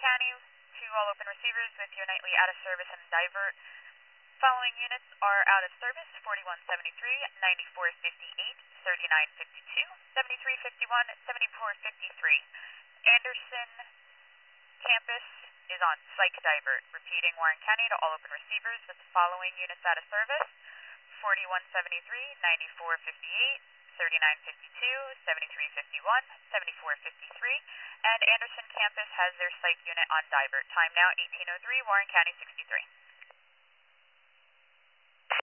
County to all open receivers with your nightly out of service and divert. Following units are out of service: 4173, 9458, 3952, 7351, 7453. Anderson campus is on psych divert. Repeating, Warren County to all open receivers with the following units out of service: 4173, 9458, 3952, 7351, 7453, and Anderson campus has their psych unit on divert. Time now 1803, Warren County 63.